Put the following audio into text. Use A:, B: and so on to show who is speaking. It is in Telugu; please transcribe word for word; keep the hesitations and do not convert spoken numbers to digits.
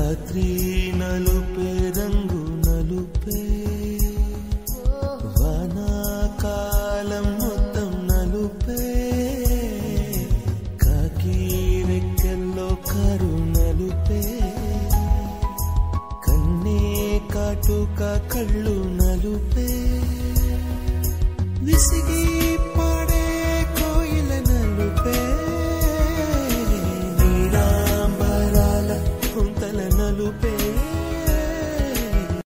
A: రాత్రి నలుపే రంగు నలుపే వానాకాలం మొత్తం నలుపే కాకి రెక్కల్లో కారు నలుపే కన్నే కాటుక కళ్ళు నలుపే విసిగి